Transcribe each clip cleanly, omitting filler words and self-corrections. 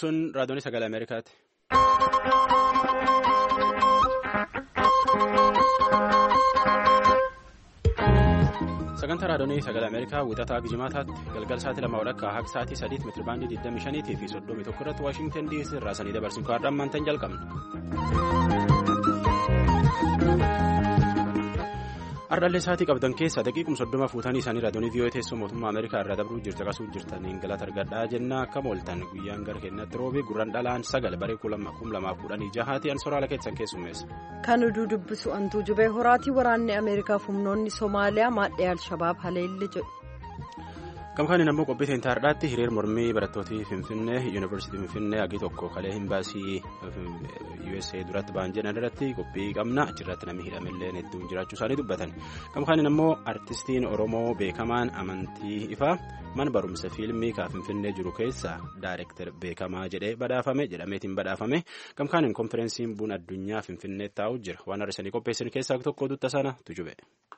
Sun raadiyoon sagalee Ameerikaati. Sagantaa raadiyoon sagalee Ameerikaa wixataa Gijimaataatti galgala sa'aatii 2:00 hanga sa'aatii 3 meetira baandii 25 fi 31 irratti Waashingtan DC irraa sanii dabarsuun kaardhaan maantaan jalqabna. Ardhallee sa'aatii qabdan keessa daqiiquma 30 fuutanii isaanii raadiyoon vii'oo teessoo mootummaa Ameerikaa irraa dabruu caqasuu jirtaniin galata argadhaa jennaa akka mooltan guyyaan gara keenyatti roobee gurraan dhalaan 9 baree 2016 ansoraala keessan keessummeessa. Kan oduu dubbisu antuu jubee horaatii waraanni Ameerikaaf humnoonni Somaaliyaa maadhee Al-Shabaab haleelli jedhu. Gamkaaniin ammoo qophiitiin taardhaatti hiriir mormii barattootii Finfinnee Yuunivarsiitii Finfinnee hagi tokko kalee imbaasii USA duratti ba'an jedhan irratti qophii qabna achirratti namni hidhamillee hedduun jiraachuu isaanii dubbatan. Gamkaaniin ammoo artistiin Oromoo beekamaan amantii ifaa mana barumsa fiilmii ka Finfinnee jiru keessa daayirektar beekamaa jedhameetiin badhaafame. Gamkaaniin konferensiin buna addunyaa Finfinnee taa'u jira waan har'isanii qopheessan keessaa tokko dutta sana tujube.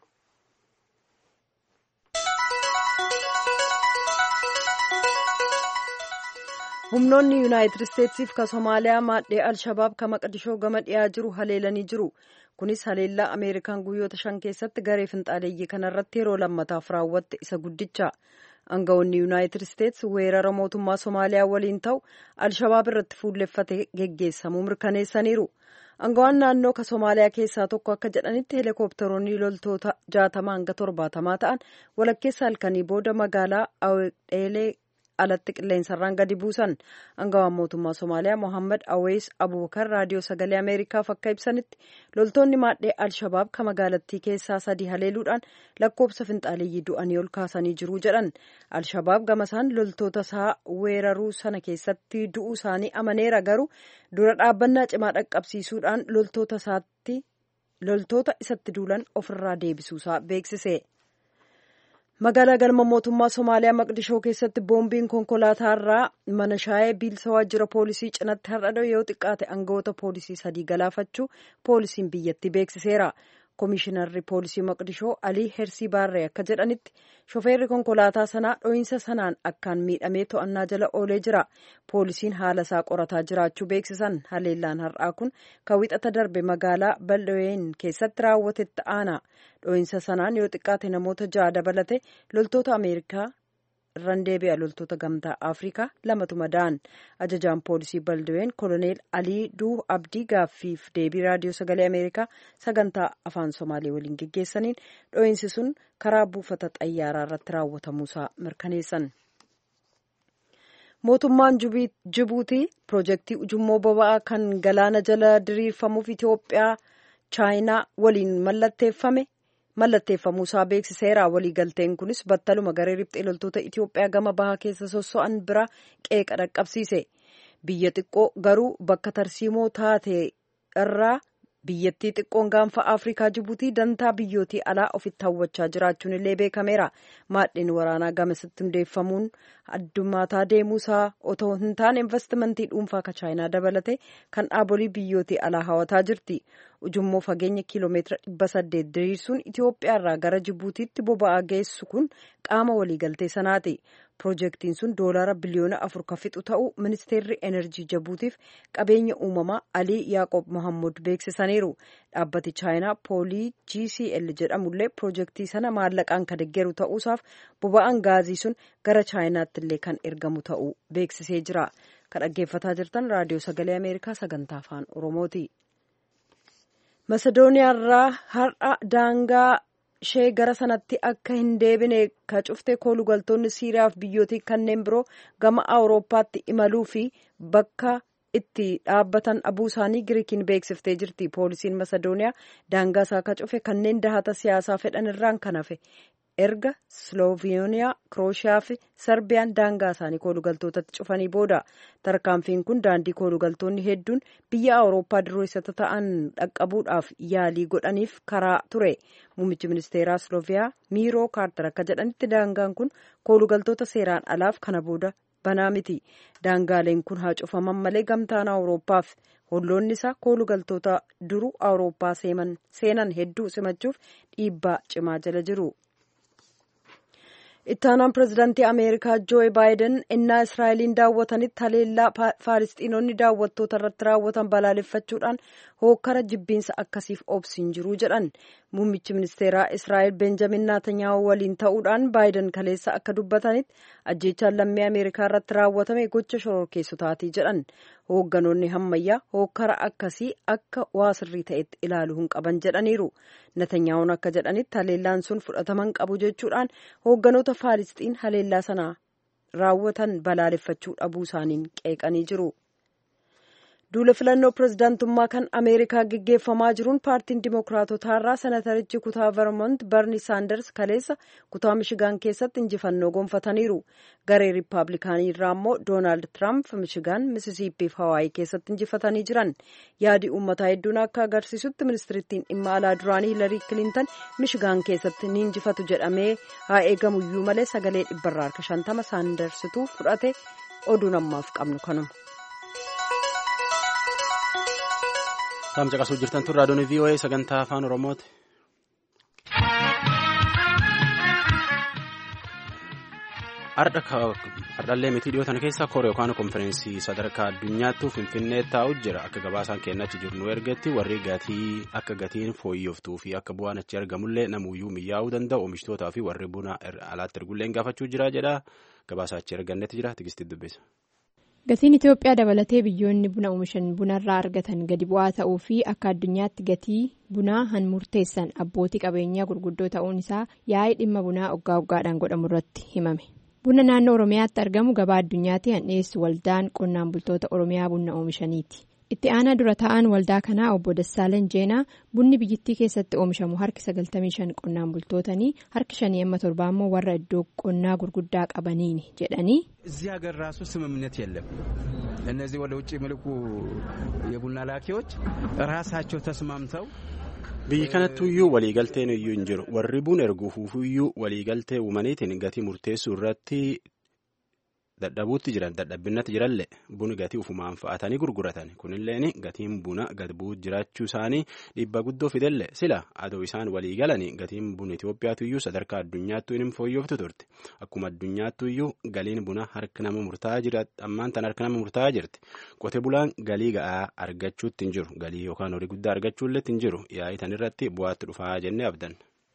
Humnoonni Yuunaayitid Isteetsiif ka Somaaliyaa maadhee Al-Shabaab ka Maqdishoo gama dhiyaa jiru haleelanii jiru. Kunis haleellaa Ameerikaan guyyoota 5 keessatti garee finxaaleeyyii kanarratti yeroo lammataaf raawwatte isa guddicha. Aangawoonni Yuunaayitid Isteets weerara mootummaa Somaaliyaa waliin ta'u Al-Shabaab irratti fuulleffate geggeessamuu mirkaneessaniiru. Aangawaan naannoo ka Somaaliyaa keessaa tokko akka jedhanitti heelikooptaroonni loltoota 60 hanga 70 ta'an walakkeessa halkanii booda magaalaa Awdeelee alatti qilleensarraan gadi buusan. Aangawaan mootummaa Somaaliyaa Mohaammed Awees Abubakar raadiyoo sagalee Ameerikaaf akka ibsanitti loltoonni maadhee Al-Shabaab ka magaalattii keessaa 3 haleeluudhaan lakkoobsa finxaaleeyyii du'anii ol kaasanii jiru jedhan. Al-Shabaab gamasaan loltoota isaa weeraruu sana keessatti du'uu isaanii amaneera garuu dura dhaabbannaa cimaa dhaqqabsiisuudhaan loltoota isatti duulan ofirraa deebisuusaa beeksise. Magaalaa galma mootummaa Somaaliyaa Maqdishoo keessatti boombiin konkolaataarraa mana shaayee biilsa waajjira poolisii cinatti har'a yoo xiqqaate aangawoota poolisii 3 galaafachuu poolisiin biyyattii beeksiseera. Komishinarri poolisii Maqdishoo Alii Hersii Baarree akka jedhanitti shofeerri konkolaataa sanaa dho'iinsa sanaan akkaan miidhamee to'annaa jala oolee jira. Poolisiin haala isaa qorataa jiraachuu beeksisan. Haleellaan har'aa kun kan wixata darbe magaalaa Baldween keessatti raawwatetti aana. Dho'iinsa sanaan yoo xiqqaate namoota 6 dabalate loltoota Ameerikaa irraan deebi'a loltoota gamtaa Afrikaa 2tu madaa'an. Ajajaan poolisii Baldween koloneel Alii Duh Abdii gaaffiif deebii raadiyoo sagalee Ameerikaa sagantaa afaan Somaalee waliin geggeessaniin dho'iinsi sun karaa buufata xayyaaraa irratti raawwatamuusaa mirkaneessan. Mootummaan Jibuutii piroojeektii ujummoo boba'aa kan galaana jala diriirfamuuf Itoophiyaa Chaayinaa waliin mallatteeffamuusaa beeksiseera. Waliigalteen kunis battaluma garee riphxee loltoota Itoophiyaa gama bahaa keessa sosso'an bira qeeqa dhaqqabsiise. Biyya xiqqoo garuu bakka tarsiimoo taate irraa biyyattii xiqqoon gaanfa Afrikaa Jibuutii dantaa biyyootii alaa ofitti hawwachaa jiraachuun illee beekameera. Maadheen waraanaa gamasitti hundeeffamuun addummaataa deemuusaa otoo hin taane investimentii dhuunfaa ka Chaayinaa dabalate kan dhaabolee biyyootii alaa hawataa jirti. Ujummoo fageenya kiiloomeetira 800 diriirsuun Itoophiyaa irraa gara Jibuutiitti boba'aa geessu kun qaama waliigaltee sanaati. Piroojeektiin sun doolaara biliyoona 4 ka fixu ta'uu ministeerri enerjii Jibuutiif qabeenya uumamaa Alii Yaaqoob Mohammud beeksisaniiru. Dhaabbati Chaayinaa Poolii GCL jedhamullee piroojeektii sana maallaqaan ka deeggaru ta'uusaaf boba'aan gaazii sun gara Chaayinaatti illee kan ergamu ta'uu beeksisee jira. Kan dhaggeeffataa jirtan raadiyoo sagalee Ameerikaa sagantaa afaan Oromooti. Masedooniyaarraa har'a daangaa ishee gara sanatti akka hin deebine ka cufte koolugaltoonni Siiriyaaf biyyootii kanneen biroo gama Awurooppaatti imaluu fi bakka itti dhaabbatan dhabuu isaanii Giriikiin beeksiftee jirti. Poolisiin Masedooniyaa daangaa isaa ka cufe kanneen dahata siyaasaa fedhan irraan kan hafe erga Sloveeniyaa, Kirooshiyaa fi Serbiyaan daangaa isaanii koolugaltootatti cufanii booda. Tarkaanfiin kun daandii koolugaltoonni hedduun biyya Awurooppaa dureessota ta'an dhaqqabuudhaaf yaalii godhaniif karaa ture. Muummichi ministeeraa Sloveeniyaa Miiroo Kaartar akka jedhanitti daangaan kun koolugaltoota seeraan alaaf kana booda banaa miti. Daangaaleen kun haa cufaman malee gamtaan Awurooppaaf holloonni isaa koolugaltoota duruu Awurooppaa seenan hedduu simachuuf dhiibbaa cimaa jala jiru. Ittaanaan pirezidaantii Ameerikaa Joo Baayiden innaa Israa'eliin daawwatanitti haleellaa Faalisxiinonni daawwattoota irratti raawwatan balaaleffachuudhaan hookkara jibbiinsa akkasiif obsiin jiru jedhan. Muummichi ministeeraa Israa'el Benjamin Naatanyaahu waliin ta'uudhaan Baayiden kaleessa akka dubbatanitti ajjeechaan lammii Ameerikaa irratti raawwatame gocha shororkeessotaati jedhan. Hoogganoonni hammayyaa hookkara akkasii akka waa sirrii ta'etti ilaaluu hin qaban jedhaniiru. Natanyaa'uun akka jedhanitti haleellaan sun fudhataman qabu jechuudhaan hoogganoota Faalisxiin haleellaa sana raawwatan balaaleffachuu dhabuu isaaniin qeeqanii jiru. Duula filannoo pirezidaantummaa kan Ameerikaa gaggeeffamaa jiruun paartiin Dimookiraatotaa irraa senatarichi kutaa Vermont Bernie Sanders kaleessa kutaa Michigan keessatti injifannoo gonfataniiru. Garee Riippaabilikaanii irraa immoo Doonaald Tiraamp Michigan, Misisiippi fi Hawaayii keessatti injifatanii jiran. Yaadi uummataa hedduun akka agarsiisutti ministirittiin dhimma alaa duraanii Hilarii Kilintan Michigan keessatti ni injifatu jedhamee haa eegamuyyuu malee sagalee 50 Sandersitu fudhate. Oduun ammaaf qabnu kanuma. Saam caqasuu jirtan tun raadiyoon VOA sagantaa afaan Oromooti. Hardhallee miti dhiyootan keessa koree yookaan konfereensii sadarkaa addunyaattuu Finfinnee taa'u jira. Akka gabaasaan kennachi jiru nu ergetti warri akka gatiin fooyyoftuu fi akka bu'aan achi argamullee namuyyuu miyaa'uu danda'u oomishtootaa fi warri buna alaatti ergullee gaafachuu jira jedha. Gabaasaa achi ergannetti jira. Tigistii dubbisa. Gatiin Itoophiyaa dabalatee biyyoonni buna oomishan bunarraa argatan gadi bu'aa ta'uu fi akka addunyaatti gatii bunaa han murteessan abbootii qabeenyaa gurguddoo ta'uun isaa yaa'ii dhimma bunaa waggaadhaan godhamu irratti himame. Buna naannoo Oromiyaatti argamu gabaa addunyaatti han dhiyeessu waldaan qonnaan bultoota Oromiyaa buna oomishaniiti. Itti aanaa dura ta'an waldaa kanaa obbo Dassaaleen Jeenaa bunni biyyattii keessatti oomishamu harki 95 qonnaan bultootanii harki 57 immoo warra iddoo qonnaa gurguddaa qabaniini jedhanii. እዚህ ሀገር ራሱ ስምምነት የለም እነዚህ ወደ ውጭ የሚልኩ የቡና ላኪዎች ራሳቸው ተስማምተው biyyi kanattuyyuu waliigalteen iyyuu hin jiru warri buna erguufuuyyuu waliigaltee uumaniitiin gatii murteessuu irratti dadhabuutti jiran dadhabbinnatti jirallee buni gatii ufumaan fa'atanii gurguratan kunilleen gatiin buna gad bu'uu jiraachuu isaanii dhiibbaa guddoo fidellee sila adoo isaan walii galanii gatiin buna Itoophiyaatuyyuu sadarkaa addunyaattuu hin fooyyoftu turte akkuma addunyaattuyyuu galiin buna harka nama murtaa'aa jira ammaan tan harka nama murtaa'aa jirti qote bulaan galii ga'aa argachuutti hin jiru galii yookaan horii guddaa argachuullee hin jiru yaa'ii tan irratti bu'aatti dhufaa jennee abdan.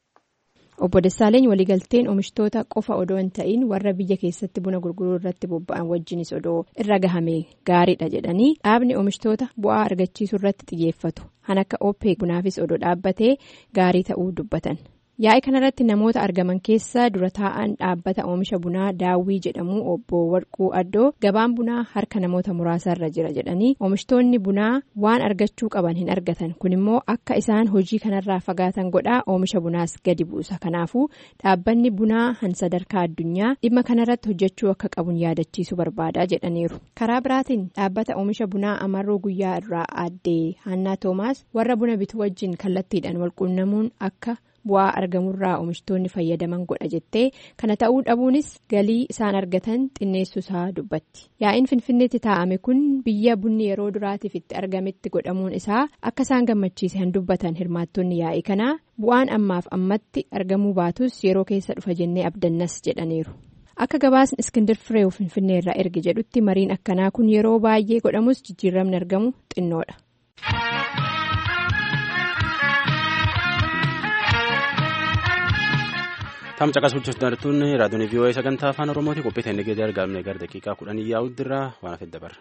Obbo Dassaaleen waliigalteen oomishtoota qofa odoo hin ta'in warra biyya keessatti buna gurguruu irratti bobba'an wajjinis odoo irra gahame gaariidha jedhanii dhaabni oomishtoota bu'aa argachiisuu irratti xiyyeeffatu han akka OPEC bunaafis odoo dhaabbatee gaarii ta'uu dubbatan. Yaa'ii kanarratti namoota argaman keessa dura taa'an dhaabbata oomisha bunaa daawwii jedhamu obbo Warquu Addoo gabaan bunaa harka namoota muraasaarra jira jedhanii oomishtoonni bunaa waan argachuu qaban hin argatan kun immoo akka isaan hojii kanarraa fagaatan godhaa oomisha bunaas gadi buusa kanaafuu dhaabbanni bunaa han sadarkaa addunyaa dhimma kanarratti hojjechuu akka qabun yaadachiisuu barbaadaa jedhaniiru. Karaa biraatiin dhaabbata oomisha bunaa Amarroo Guyyaa irraa addee Hannaa Toomaas warra buna bitu wajjin kallattiidhaan walquunnamuun akka bu'aa argamurraa oomishtoonni fayyadaman godha jettee kana ta'uu dhabuunis galii isaan argatan xinneessuusaa dubbatti. Yaa'iin Finfinneetti taa'ame kun biyya bunni yeroo duraatiif itti argametti godhamuun isaa akka isaan gammachiise han dubbatan hirmaattonni yaa'ii kanaa bu'aan ammaaf ammatti argamuu baatus yeroo keessa dhufa jennee abdannas jedhaniiru. Akka gabaasni Iskindir Fireew Finfinnee irraa erge jedhutti mariin akkanaa kun yeroo baay'ee godhamus jijjiiramni argamu xinnoodha. Tam caqasuu jirtan raadiyoon VOA sagantaa afaan Oromooti qophii ta'e nagee argamne gara daqiiqaa 10 yaa'utti irraa waan hafe dabarra.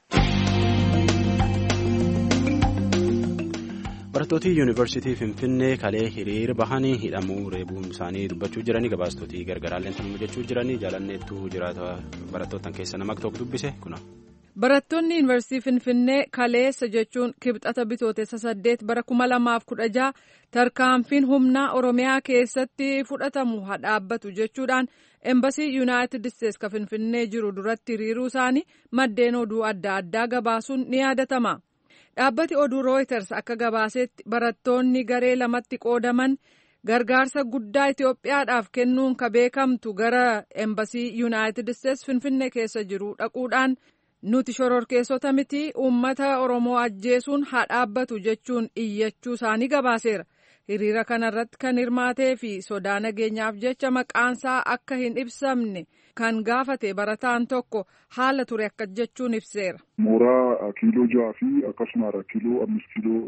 Barattooti yuunivarsiitii Finfinnee kalee hiriira bahanii hidhamuu reebuun isaanii dubbachuu jiranii gabaastootii gargaraallee tanuma jechuu jiranii jaalanneettuu jiraata barattootan keessa nama tokko dubbise kuna. Barattoonni yuunivarsiitii Finfinnee kaleessa jechuun kibxata bitootessa 8 bara 2016 tarkaanfiin humnaa Oromiyaa keessatti fudhatamu haa dhaabbatu jechuudhaan embasii Yuunaayitid Isteetsi ka Finfinnee jiru duratti hiriiruu isaanii maddeen oduu adda addaa gabaasuun ni yaadatama. Dhaabbati oduu Reuters akka gabaasetti barattoonni garee lamatti qoodaman gargaarsa guddaa Itoophiyaadhaaf kennuun ka beekamtu gara embasii Yuunaayitid Isteetsi Finfinnee keessa jiru dhaquudhaan nuti shororkeessota miti uummata Oromoo ajjeesuun haa dhaabbatu jechuun iyyachuu isaanii gabaaseera. hiriira kanarratti kan hirmaatee fi sodaa nageenyaaf jecha maqaansaa akka hin ibsamne kan gaafate barataan tokko haala ture akka jechuun ibseera. Mooraa kiiloo 6 fi akkasumas kiiloo 5 kiiloo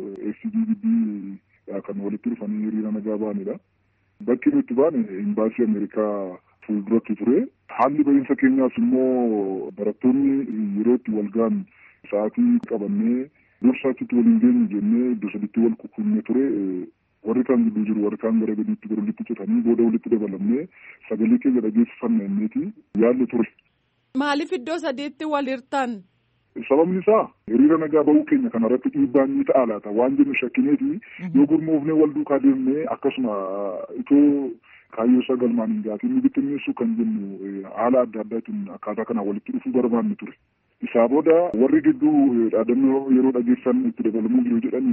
SDDB kan walitti dhufanii hiriira nagaa baanidha. Bakki nuti baane imbaasii Ameerikaa fuulduratti ture. Haalli bahiinsa keenyaas immoo barattoonni yeroo itti wal ga'an sa'aatii qabannee dursaatti waliin deemu jennee iddoo sadiitti wal qunnamnee ture. Warri kaan gidduu jiru warri kaan gara gadiitti gara walitti citanii booda walitti dabalamnee sagalee keenya dhageessifanna inneeti yaalli ture. Maaliif iddoo sadiitti wal hirtan? Sababni isaa hiriira nagaa bahuu keenya kanarratti dhiibbaan ni ta'a laata waan jennu shakkineeti yoo gurmoofnee wal duukaa deemnee akkasuma itoo kaayyoo isaa galmaan hin gaatiin ni bittinneessu kan jennu haala adda addaatiin akkaataa kanaan walitti dhufuu barbaanne ture. Isaa booda warri gidduu dhaadannoo yeroo dhageessan itti dabalamuu jiru jedhan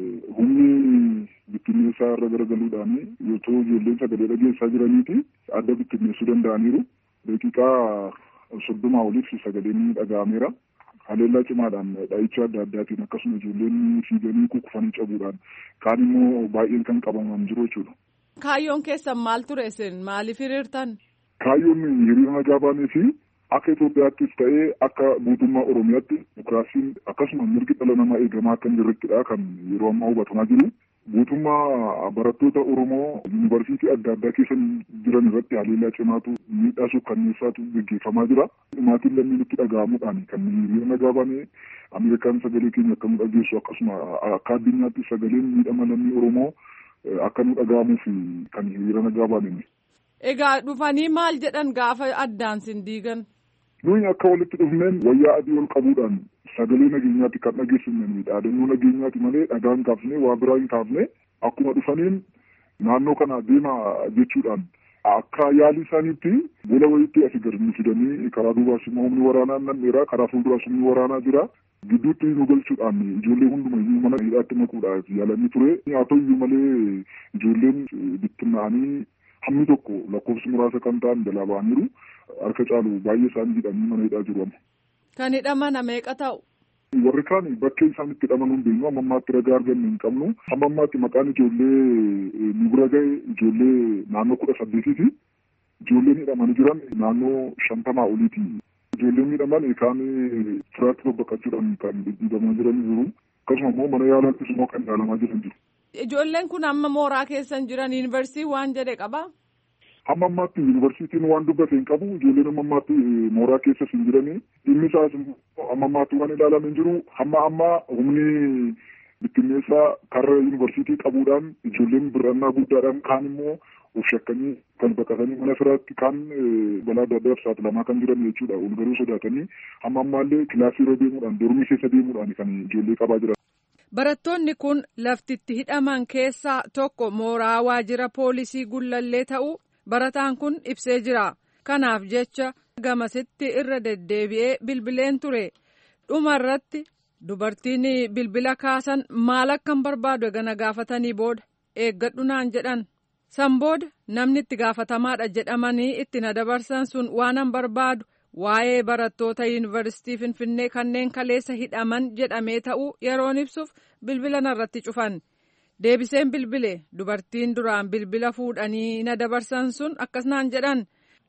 humni bittinneessaa irra garagaluudhaan yoo ijoolleen sagalee dhageessaa jiraniiti adda bittinneessuu danda'aniiru. Daqiiqaa 30 oliif sagaleen dhaga'ameera. Haleellaa cimaadhaan dha'icha adda addaatiin akkasuma ijoolleen fiiganii kukkufanii cabuudhaan kaan immoo baay'een kan qabaman jiru jechuudha. Kaayyoon keessan maal ture isin? Maaliif hiriirtan? Kaayyoon hiriira nagaa baanee fi akka Itoophiyaattis ta'ee akka guutummaa Oromiyaatti dimokiraasiin akkasuma mirgi dhala namaa eegamaa akka hin jirrettidha kan yeroo ammaa hubatamaa jiru. Guutummaa barattoota Oromoo yuunivarsiitii adda addaa keessa jiran irratti haleellaa cimaatu miidhaa suukkanneessaatu gaggeeffamaa jira. Maatiin lammiin itti dhaga'amuudhaan kan hiriira nagaa baanee Ameerikaan sagalee keenya akka nu dhageessu akkasuma akka addunyaatti sagaleen miidhama lammii Oromoo akka nu dhaga'amuuf kan hiriira nagaa baanee. Egaa dhufanii maal jedhan gaafa addaan sin diigan? Nuyi akka walitti dhufneen wayyaa adii ol qabuudhaan sagalee nageenyaatti kan dhageessifnanii dhaadannoo nageenyaatti malee dhagaa hin kaafne waa biraa hin kaafne akkuma dhufaniin naannoo kana deema jechuudhaan akka yaalii isaaniitti gola wayiitti asii gadi nu fidanii karaa duubaas immoo humni waraanaa nam'eera karaa fuulduraas humni waraanaa jira gidduutti nu galchuudhaan ijoollee hundumayyuu mana hidhaatti makuudhaaf yaalanii ture haa ta'uyyuu malee ijoolleen bittinnaa'anii hammi tokko lakkoofsi muraasa kan ta'an jalaa ba'aniiru harka caalu baay'ee isaanii hidhanii mana hidhaa jiru amma. Kan hidhaman meeqa ta'u? Warri kaan bakkee isaan itti hidhaman hin beeknu amma ammaatti ragaa arganne hin qabnu amma ammaatti maqaan ijoollee nu bira ga'e ijoollee naannoo 18ti ijoolleen hidhamanii jiran naannoo 50 oliiti. Ijoolleen hidhaman kaan firaatti babbaqachuudhaan kan dhidhiibamaa jiran jiru akkasuma immoo mana yaalaattis immoo kan yaalamaa jiran jiru. Ijoolleen kun amma mooraa keessan jiran yuunivarsiitii waan jedhe qabaa? Amma ammaatti yuunivarsiitiin waan dubbate hin qabu ijoolleen amma ammaatti mooraa keessa hin jiranii dhimmi isaas amma ammaatti waan ilaalame hin jiru amma humni bittinneessaa karra yuunivarsiitii qabuudhaan ijoolleen birannaa guddaadhaan kaan immoo of shakkanii kan baqatanii mana firaatti kaan balaa adda addaaf saaxilamaa kan jiran jechuudha ol garuu sodaatanii amma ammaallee kilaasii irra deemuudhaan dormii keessa deemuudhaan kan ijoollee qabaa jiran. Barattoonni kun laftitti hidhaman keessaa tokko mooraa waajjira poolisii Gullallee ta'uu barataan kun ibsee jira. Kanaaf jecha gamasitti irra deddeebi'ee bilbileen ture. Dhuma irratti dubartiin bilbila kaasan maal akkan barbaadu gana gaafatanii booda eeggadhu naan jedhan. San booda namni itti gaafatamaadha jedhamanii itti na dabarsan sun waanan barbaadu waa'ee barattoota yuunivarsiitii Finfinnee kanneen kaleessa hidhaman jedhamee ta'uu yeroon ibsuuf bilbila narratti cufan. Deebiseen bilbile dubartiin duraan bilbila fuudhanii na dabarsan sun akkas naan jedhan.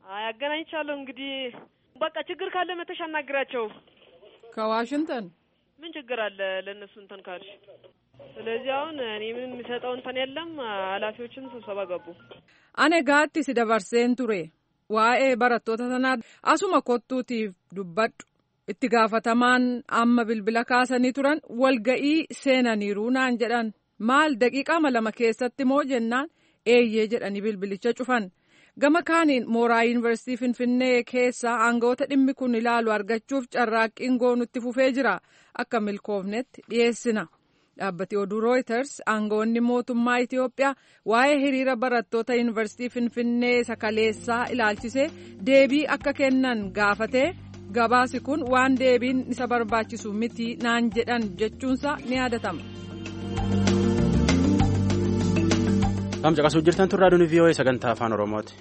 አገናኝቻለሁ እንግዲህ በቃ ችግር ካለ መተሽ አናግራቸው ከዋሽንግተን ምን ችግር አለ ለነሱ እንትን ካልሽ ስለዚህ አሁን እኔ ምን የሚሰጠው እንትን የለም ኃላፊዎችን ስብሰባ ገቡ አኔ ጋatti si dabarseen ture waa'ee barattoota sanaa asuma kottuutiif dubbadhu itti gaafatamaan amma bilbila kaasanii turan walga'ii seenaniiru naan jedhan maal daqiiqaa 2 keessatti moo jennaan eeyyee jedhanii bilbilicha cufan. Gama kaaniin mooraa yuunivarsiitii Finfinnee keessaa aangawoota dhimmi kun ilaalu argachuuf carraaqqiin goonutti fufee jira akka milkoofnetti dhiyeessina. Dhaabbati oduu Reuters aangawoonni mootummaa Itiyoophiyaa waa'ee hiriira barattoota yuunivarsiitii Finfinnee sakaleessaa ilaalchisee deebii akka kennan gaafatee gabaasi kun waan deebiin isa barbaachisu miti naan jedhan jechuunsa ni yaadatama. Kam caqasuu jirtan turraa raadiyoon VOA sagantaa afaan Oromooti.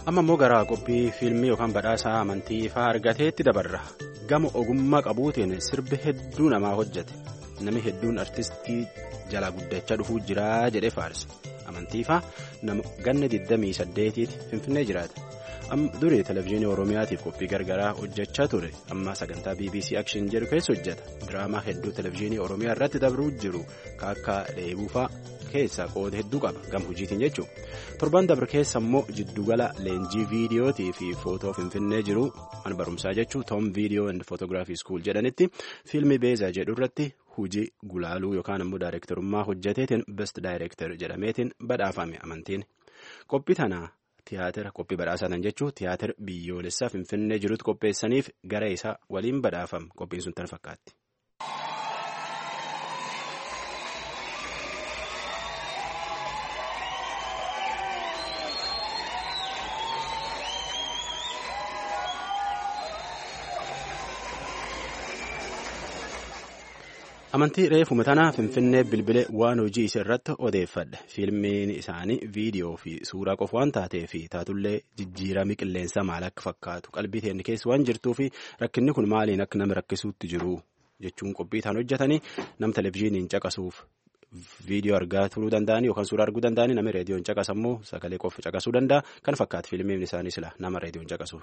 amma immoo gara qophii fiilmii yookaan badhaasaa amantii fa'aa argateetti dabarra gama ogummaa qabuutiin sirbi hedduu namaa hojjete namni hedduun artistii jalaa guddachaa dhufuu jira jedhee faarse amantii fa'aa nama ganna 28 finfinnee jiraata. Durii televezyiinii Oromiyaatiif qophii gargaraa hojjechaa ture amma sagantaa BBC Action jedhu keessa hojjeta diraamaa hedduu televezyiinii Oromiyaa irratti dabruu jiru akka dheebuufaa keessa qooda hedduu qaba gama hojiitiin jechuudha torban dabre keessa immoo jiddugala leenjii viidiyootii fi footoo finfinnee jiru mana barumsaa jechuun Tom Video and Photography School jedhanitti fiilmii beezaa jedhu irratti hojii gulaaluu yookaan immoo daayirektorummaa hojjeteetiin best daayirektor jedhameetiin badhaafame amantiin qophii tanaa. Tiyaatira qophii badhaasaa jechuun tiyaatira biyyoolessaa finfinnee jirutti qopheessaniif gara isaa waliin badhaafame qophiin sun tan fakkaatti. Amantii reefuma tanaa finfinnee bilbilee waan hojii isa irratti odeeffadha fiilmiin isaanii viidiyoo fi suuraa qofa waan taatee fi taatullee jijjiiramii qilleensaa maal akka fakkaatu qalbii teenya keessa waan jirtuu fi rakkinni kun maaliin akka nama rakkisuutti jiru jechuun qophii isaan hojjetanii nam televezyiiniin caqasuuf viidiyoo argaa turuu danda'anii yookaan suuraa arguu danda'anii nama reediyoon caqasammoo sagalee qofa caqasuu danda'a kan fakkaatu fiilmiin isaanii sila nama reediyoon caqasuuf.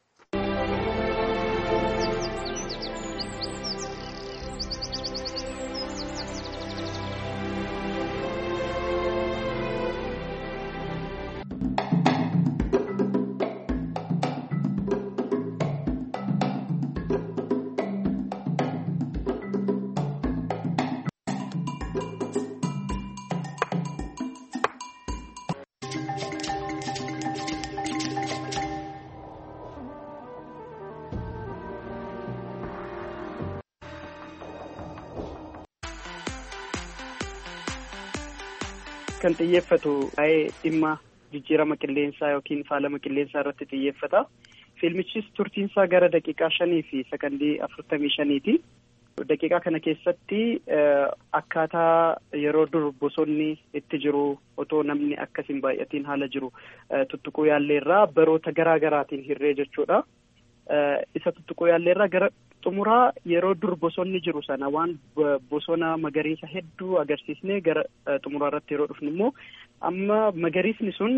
Kan xiyyeeffatu waa'ee dhimma jijjiirama qilleensaa yookiin faalama qilleensaa irratti xiyyeeffata. Fiilmichis turtiinsaa gara daqiiqaa 5 fi sekondii 45ti. Daqiiqaa kana keessatti akkaataa yeroo dur bosonni itti jiru otoo namni akkasiin baay'atiin haala jiru tuttuquu yaalleerraa baroota garaa garaatiin hirree jechuudha. Isa tuttuquu yaalleerraa gara xumuraa yeroo dur bosonni jiru sana waan bosona magariisa hedduu agarsiisnee gara xumuraa irratti yeroo dhufnu immoo amma magariisni sun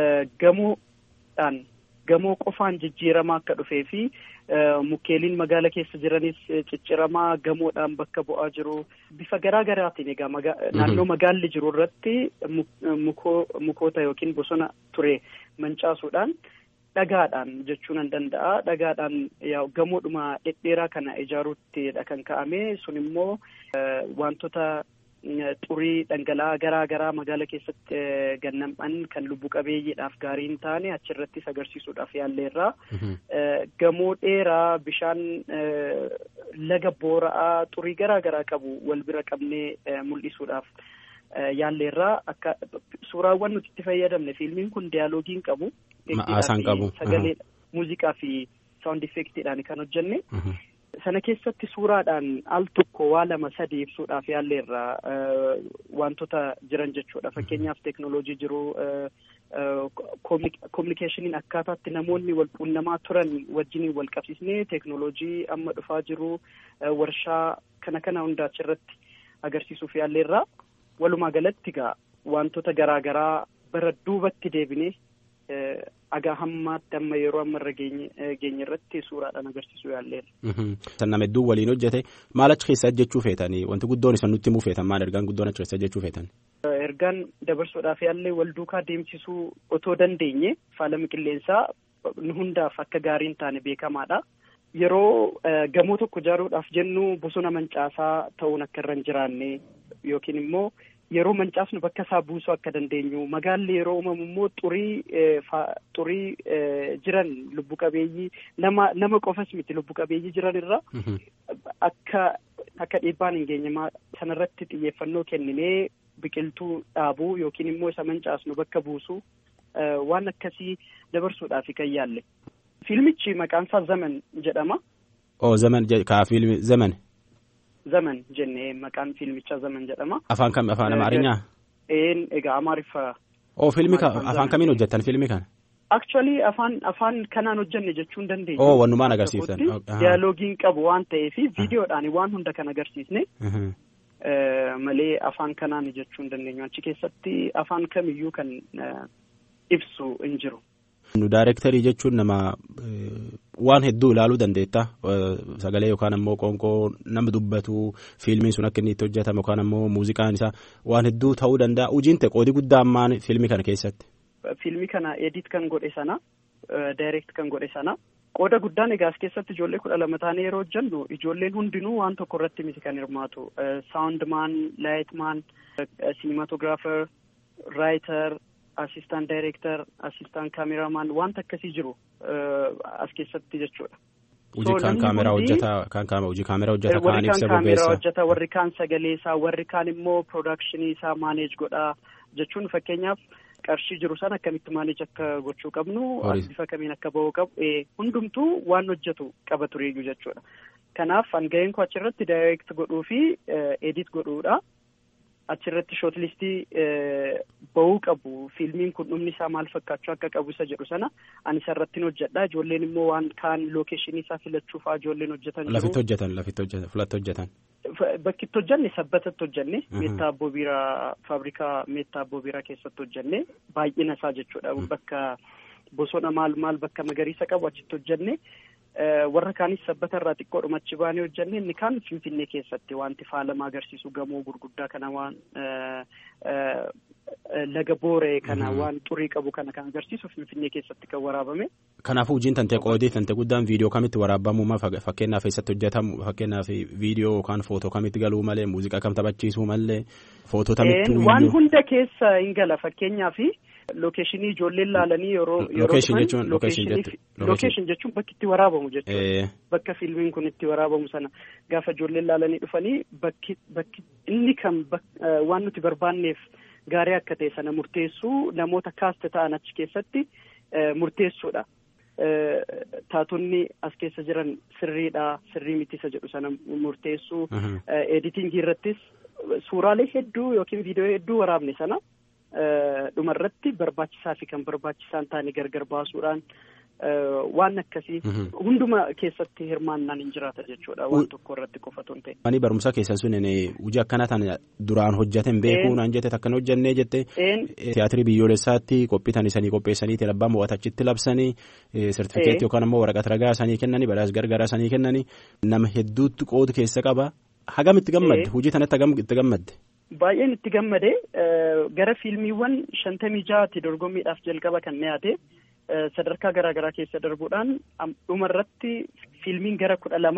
gamoo qofaan jijjiiramaa akka dhufee fi mukkeeliin magaala keessa jiranis cicciramaa gamoodhaan bakka bu'aa jiru bifa garaa garaatiin egaa naannoo magaalli jiru irratti mukoota yookiin bosona ture mancaasuudhaan. Dhagaadhaan jechuun nan danda'a. Dhagaadhaan gamoodhuma dhedheeraa kana ijaaruuttidha kan ka'ame. Sun immoo wantoota xurii dhangala'aa garaa garaa magaala keessatti gannam'an kan lubbu qabeeyyiidhaaf gaarii hin taane achirrattis agarsiisuudhaaf yaalleerraa. Gamoo dheeraa bishaan laga boora'aa xurii garaa garaa qabu wal bira qabnee mul'isuudhaaf yaalleerraa akka suuraawwan nuti itti fayyadamne fiilmiin kun diyaaloogiin qabu. Ma'aasaan qabu. Sagalee muuziqaa fi saawundi effeektiidhaan kan hojjenne. Sana keessatti suuraadhaan al tokko waa 2-3 ibsuudhaaf yaalleerra wantoota jiran jechuudha. Fakkeenyaaf teeknooloojii jiru, kominikeeshiniin akkaataatti namoonni wal quunnamaa turan wajjiniin wal qabsiisnee teeknooloojii amma dhufaa jiru warshaa kana hundaa achirratti agarsiisuuf yaalleerra. Walumaa galatti egaa wantoota garaa garaa bara duubatti deebinee agaa hammaatti amma yeroo ammarra geenye irratti suuraadhaan agarsiisuu yaalleera. Nama hedduu waliin hojjete maal achi keessa jechuu feetanii wanti guddoon isan nutti himuu feetan maal ergaan guddoon achi keessa jechuu feetan? Ergaan dabarsuudhaaf yaallee wal duukaa deemsisuu otoo dandeenye faalama qilleensaa nu hundaaf akka gaarii hin taane beekamaadha. Yeroo gamoo tokko ijaaruudhaaf jennu bosona mancaasaa ta'uun akka irra hin jiraanne yookiin immoo yeroo mancaasnu bakka isaa buusuu akka dandeenyu magaalli yeroo uumamu immoo xurii jiran lubbu qabeeyyii nama qofas miti lubbu qabeeyyii jiran irra akka dhiibbaan hin geenye sanarratti xiyyeeffannoo kenninee biqiltuu dhaabuu yookiin immoo isa mancaasnu bakka buusuu waan akkasii dabarsuudhaaf kan yaalle. Fiilmichi maqaan isaa Zaman jedhama. Zaman fiilmi Zaman. Zaman jennee maqaan fiilmichaa Zaman jedhama. Afaan Amaarinyaa? Egaa Amaariffaa. Fiilmi afaan kamiin hojjettan fiilmi kana? Actually afaan kanaan hojjenne jechuun dandeenya. Oh, wanumaan agarsiiftan. Diyaaloogii qabu waan ta'eef viidiyoodhaan waan hunda kan agarsiisne malee afaan kanaan jechuun dandeenya. Achi keessatti afaan kamiyyuu kan ibsu hin jiru. Nu daayirektarii jechuun nama waan hedduu ilaaluu dandeetta. Sagalee yookaan ammoo qoonqoo nama dubbatu fiilmiin sun akka inni itti hojjetamu yookaan ammoo muuziqaan isaa waan hedduu ta'uu danda'a. Hojiin ta'e qoodi guddaa ammaan fiilmii kana keessatti. Fiilmii kana edit kan godhe sana direct kan godhe sana qooda guddaan egaa as keessatti ijoollee 12 taanee yeroo hojjennu ijoolleen hundinuu waan tokko irratti miti kan hirmaatu. Soundman, lightman, cinematographer, writer, assistant director, assistant cameraman wanta akkasii jiru as keessatti jechuudha. Hojii kan kaameraa hojjeta kaan ibsa bobeessa. Warri kaan sagalee isaa, warri kaan immoo production isaa manage godha jechuun fakkeenyaaf qarshii jiru sana akkamitti manage akka gochuu qabnu, bifa kamiin akka ba'uu qabu hundumtuu waan hojjetu qaba tureeyyuu jechuudha. Kanaaf hanga'een koo achirratti direct godhuu fi edit godhuudha. Achirratti shortlistii ba'uu qabu fiilmiin kun dhumni isaa maal fakkaachuu akka qabu isa jedhu sana ani isarratti hojjedha. Ijoolleen immoo waan kaan lookeeshinii isaa filachuuf ijoolleen hojjetan jiru. Lafitti hojjetan. Bakki itti hojjenne sabbatatti hojjenne meettaa abboo biiraa faabrikaa meettaa abboo biiraa keessatti hojjenne baay'ina isaa jechuudha. Bakka bosona maal bakka magariisa qabu achitti hojjenne. Warra kaanis sabbata irraa xiqqoodhuma achi baanee hojjenne inni kaan Finfinnee keessatti wanti faalama agarsiisu gamoo gurguddaa kana waan laga booree kana waan xurii qabu kana kan agarsiisu Finfinnee keessatti kan waraabame. Kanaafuu hojiin tante qoodee tante guddaan viidiyoo kamitti waraabamu fakkeenyaaf eessatti hojjetamu fakkeenyaaf viidiyoo yookaan footoo kamitti galuu malee muuziqaa kam taphachiisuu malee footoo kamitti waan hunda keessa hin gala fakkeenyaaf. Lookeeshinii ijoolleen laalanii yeroo lookeeshin jechuun bakki itti waraabamu jechuudha. Bakka fiilmiin kun itti waraabamu sana gaafa ijoolleen laalanii dhufanii bakki inni kan waan nuti barbaanneef gaarii akka ta'e sana murteessuu namoota kaasta ta'an achi keessatti murteessuudha. Taatonni as keessa jiran sirrii miti isa jedhu sana murteessuu editingii irrattis suuraalee hedduu yookiin viidiyoo hedduu waraabne sana. Dhumarratti barbaachisaa fi kan barbaachisaan taane gargar baasuudhaan waan akkasii hunduma keessatti hirmaannaan hin jiraata jechuudha waan tokko irratti qofatu hin ta'e. Ani barumsa keessa sun hojii akkanaa tan duraan hojjeten beekuu naan jette akkan hojjennee jette tiyaatirii biyyoolessaatti qophiitan isanii qopheessanii abbaa mo'atachitti labsanii sertifikeetii yookaan ammoo waraqata ragaa isanii kennanii badhaasa gargaaraa isanii kennanii nama hedduutti qoodu keessa qaba. Hagam itti gammadde hojii tanatti hagam itti gammadde. Baay'een itti gammade gara fiilmiiwwan 56 dorgommiidhaaf jalqaba kan dhiyaate sadarkaa garaagaraa keessa darbuudhaan dhumarratti fiilmiin gara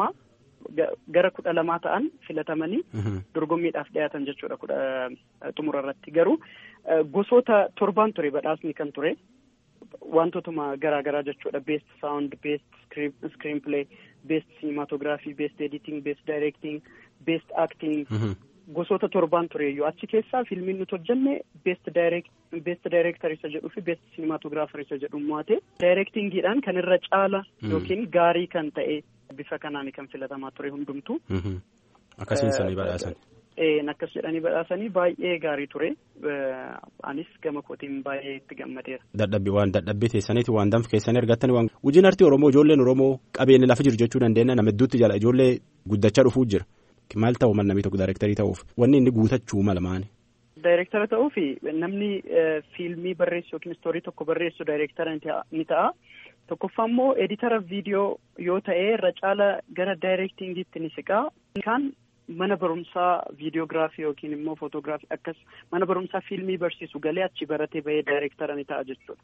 12 ta'an filatamanii dorgommiidhaaf dhiyaatan jechuudha xumurarratti garuu gosoota 7 ture badhaasni kan ture wantootuma garaagaraa jechuudha best sound best screenplay best cinematography best editing best directing best acting gosoota 7 tureeyyuu achi keessaa fiilmiin nuti hojjenne best director isa jedhuu fi best cinematographer isa jedhu mo'ate directingiidhaan kan irra caala yookiin gaarii kan ta'e bifa kanaan kan filatamaa ture hundumtu. Akkasiin sanii badhaasan. Akkas jedhanii badhaasanii baay'ee gaarii ture anis gama kootiin baay'ee itti gammadeera. Dadhabbii teessaniiti waan danfa keessanii argattanii waan hojiin artii Oromoo ijoolleen Oromoo qabeenya lafa jiru jechuu dandeenya nama hedduutti jala ijoollee guddachaa dhufuu jira. Maal ta'u man namni tokko daayirektarii ta'uuf wanni inni guutachuu mala maani? Daayirektara ta'uuf namni fiilmii barreessu yookiin istoorii tokko barreessu daayirektara ni ta'a. Tokkoffaa immoo editara viidiyoo yoo ta'e irra caala gara daayirektingiitti ni siqaa. Kan mana barumsaa viidiyoogiraafii yookiin immoo footoogiraafii akkas mana barumsaa fiilmii barsiisu galee achi baratee bahee daayirektara ni ta'a jechuudha.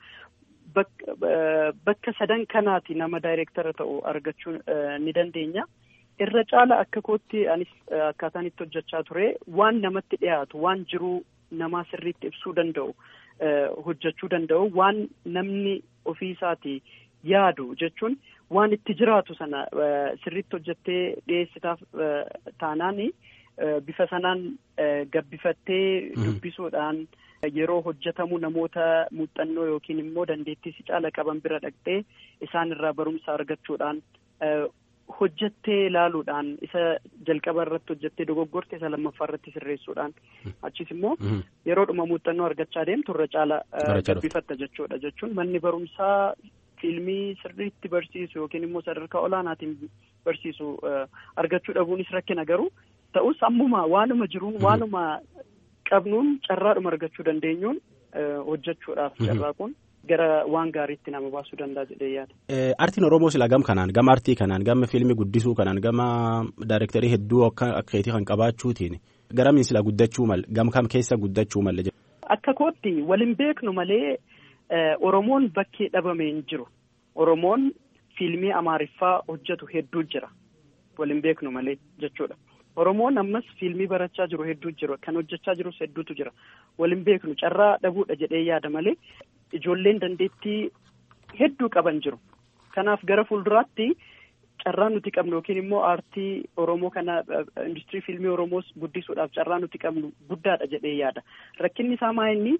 Bakka sadan kanaati nama daayirektara ta'u argachuu ni dandeenya. Irra caala akka kootti anis akkaataan itti hojjechaa ture waan namatti dhiyaatu waan jiruu namaa sirriitti ibsuu danda'u hojjechuu danda'u waan namni ofii isaatii yaadu jechuun waan itti jiraatu sana sirriitti hojjettee dhiyeessitaaf taanaan bifa sanaan gabbifattee dubbisuudhaan yeroo hojjetamu namoota muuxannoo yookiin immoo dandeettii si caala qaban bira dhaqxee isaan irraa barumsa argachuudhaan hojjettee ilaaluudhaan isa jalqaba irratti hojjettee dogoggorte isa lammaffaa irratti sirreessuudhaan achis immoo yeroodhuma muuxannoo argachaa deemtu irra caala gabbifatta jechuudha. Jechuun manni barumsaa fiilmii sirriitti barsiisu yookiin immoo sadarkaa olaanaatiin barsiisu argachuu dhabuunis rakkina garuu ta'us ammuma waanuma jiruun waanuma qabnuun carraadhuma argachuu dandeenyuun hojjechuudhaaf carraaquun gara waan gaariitti nama baasuu danda'a jedhee yaada. Artiin Oromoo sila gam kanaan gama artii kanaan gama fiilmii guddisuu kanaan gama daayirektarii hedduu akka keetii kan qabaachuutiin garamiin sila guddachuu malle gam kam keessa guddachuu malle. Akka kootti waliin beeknu malee Oromoon bakkee dhabame hin jiru. Oromoon fiilmii Amaariffaa hojjetu hedduu jira. Waliin beeknu malee jechuudha. Oromoon ammas fiilmii barachaa jiru hedduu jiru. Kan hojjechaa jirus hedduutu jira. Waliin beeknu carraa dhabuudha jedhee yaada malee ijoolleen dandeettii hedduu qaban jiru. Kanaaf gara fuulduraatti carraa nuti qabnu yookiin immoo aartii Oromoo kana industirii fiilmii Oromoos guddisuudhaaf carraa nuti qabnu guddaadha jedhee yaada. Rakkinni isaa maa inni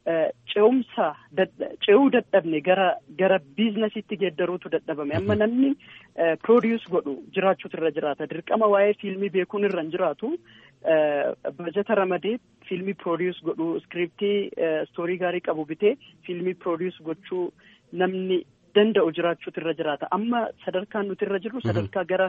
ce'uu dadhabne gara biizinasiitti geeddaruutu dadhabame. Amma namni produce godhu jiraachuutu irra jiraata. Dirqama waa'ee fiilmii beekuun irra hin jiraatu. Bajeta ramadee fiilmii produce godhu iskiriptii istoorii gaarii qabu bitee fiilmii produce gochuu namni danda'u jiraachuutu irra jiraata. Amma sadarkaan nuti irra jirru sadarkaa gara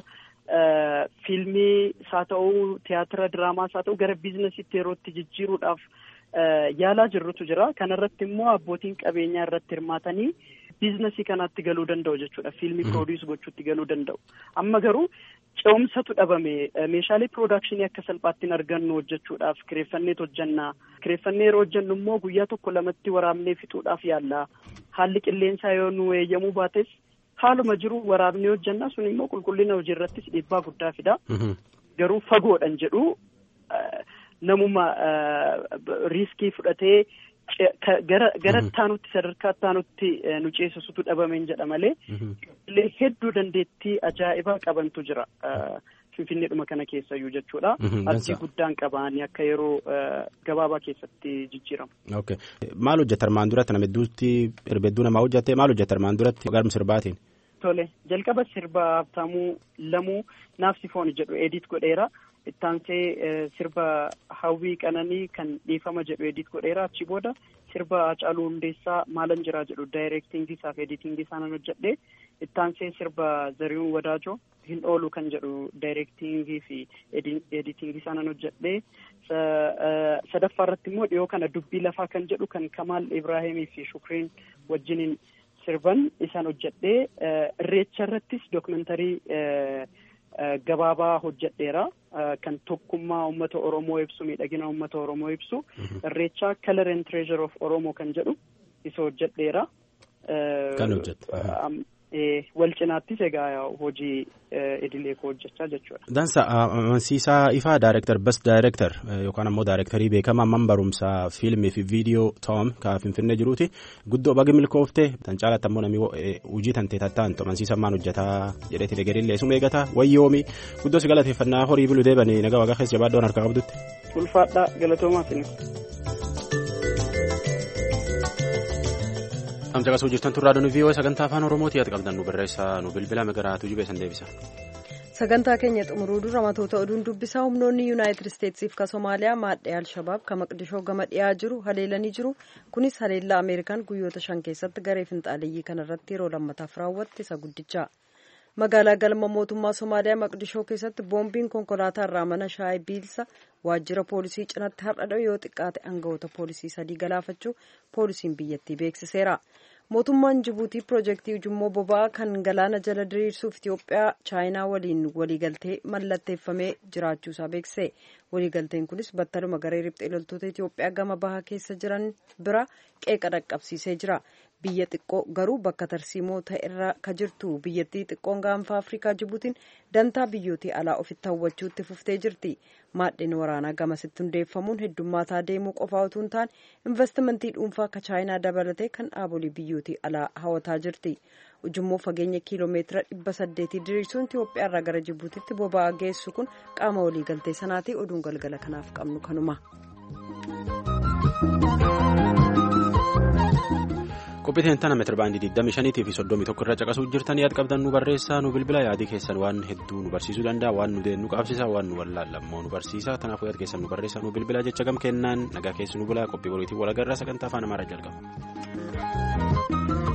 fiilmii isaa ta'uu tiyaatira diraamaa isaa ta'uu gara biizinasiitti yerootti jijjiiruudhaaf yaalaa jirrutu jira. Kanarratti immoo abbootiin qabeenyaa irratti hirmaatanii biizinasii kanaatti galuu danda'u jechuudha. Fiilmii produce gochuutti galuu danda'u. Amma garuu ce'umsatu dhabame. Meeshaalee piroodakshinii akka salphaatti argannu hojjechuudhaaf kireeffanneet hojjannaa. Kireeffannee yeroo hojjennu immoo guyyaa tokko lamatti waraabnee fixuudhaaf yaalla. Haalli qilleensaa yoo nu eeyyamuu baates haaluma jiru waraabnee hojjannaa sun immoo qulqullina hojii irrattis dhiibbaa guddaa fida. Garuu fagoodhan jedhu namuma riiskii fudhatee gara taanutti sadarkaa taanutti nu ceesisutu dhabameen jedha malee hedduu dandeettii ajaa'ibaa qabantu jira finfinneedhuma kana keessayyuu jechuudha. Abdii guddaan qabaanii akka yeroo gabaabaa keessatti jijjiiramu. Okay. Maal hojjeta armaan duratti nama hedduutti namaa hojjete maal hojjeta armaan duratti garmi sirbaatiin? Tole jalqaba sirba Habtaamuu Lamuu Naafsifoon jedhu edit godheera. Ittaansee sirba Hawwii Qananii kan dhiifama jedhu edit godheera. Achi booda sirba Hacaaluu Hundeessaa Maalan Jiraa jedhu daayirektingii isaaf editingii isaa nan hojjedhe. Ittaansee sirba Zarihuun Wadaajoo Hin Oolu kan jedhu daayirektingii fi editingii isaa nan hojjedhe. Sadaffaa irratti immoo dhiyoo kana Dubbii Lafaa kan jedhu kan Kamaal Ibraahimii fi Shukriin wajjiniin sirban isaan hojjedhe. Irreecha irrattis dookumentarii gabaabaa hojjedheera. Kan tokkummaa uummata Oromoo ibsu miidhagina uummata Oromoo ibsu irreecha Color and Treasure of Oromoo kan jedhu isa hojjedheera. Kan hojjette. Wal cinaattis egaa hojii idilee koo hojjechaa jechuudha. Dansa amansiisaa ifaa daayirektar bas daayirektar yookaan ammoo daayirektarii beekamaa man barumsaa fiilmii fi viidiyoo Tom kan Finfinnee jiruuti guddoo bagi milkooftee tan caalatti ammoo namni hojii tantee tattaan amansiisaa maan hojjetaa jedheeti deeggarillee suma eegataa wayyoomi guddoo si galateeffannaa horii biluu deebanii nagaa waaqa keessa jabaaddoon harka qabdutti. Ulfaadhaa galatoomaa sinis. Amjaqasuu jirtan turraadhaan vii'oo sagantaa afaan Oromooti yaada qabdan nu barreessaa nu bilbila magaraatu jibeessan deebisa. Sagantaa keenya xumuruu dura matoota oduun dubbisaa humnoonni Yuunaayitid Isteetsiif ka Somaaliyaa maadhee Alshabaab ka Maqdishoo gama dhiyaa jiru haleelanii jiru. Kunis haleellaa Ameerikaan guyyoota 5 keessatti garee finxaaleeyyii kanarratti yeroo lammataaf raawwatte isa guddicha. Magaalaa galma mootummaa Somaaliyaa Maqdishoo keessatti boombiin konkolaataa irraa mana shaayii biilsa waajjira poolisii cinaatti har'a yoo xiqqaate aangawoota poolisii 3 galaafachuu poolisiin biyyattii beeksiseera. Mootummaan Jibuutii piroojeektii ujummoo boba'aa kan galaana jala diriirsuuf Itoophiyaa Chaayinaa waliin waliigaltee mallatteeffamee jiraachuusaa beeksise. Waliigalteen kunis battaluma garee riphxee loltoota Itoophiyaa gama bahaa keessa jiran bira qeeqa dhaqqabsiisee jira. Biyya xiqqoo garuu bakka tarsiimoo ta'erra ka jirtu biyyattii xiqqoon gaanfa Afrikaa Jibuutiin dantaa biyyootii alaa ofitti hawwachuutti fuftee jirti. Maadheen waraanaa gamasitti hundeeffamuun heddummaataa deemuu qofaa utuu hin taane investimentii dhuunfaa akka Chaayinaa dabalatee kan dhaabolee biyyootii alaa hawwataa jirti. Ujummoo fageenya kiiloomeetira 800 diriirsuun Itoophiyaarraa gara Jibuutiitti boba'aa geessu kun qaama waliigaltee sanaati. Oduun galgala kanaaf qabnu kanuma. Qophiiteen tana meetira baandii 25 fi 31 irra caqasuu jirtan yaad qabdan nu barreessaa nu bilbila yaadii keessan waan hedduu nu barsiisuu danda'a waan nu deenu qabsiisa waan nu wallaallammoo nu barsiisa kanaafuu yaad keessan nu barreessaa nu bilbila jecha gam kennaan nagaa keessi nu bulaa qophii boriitiin walagarraa sagantaa afaan amaaraa jalqaba.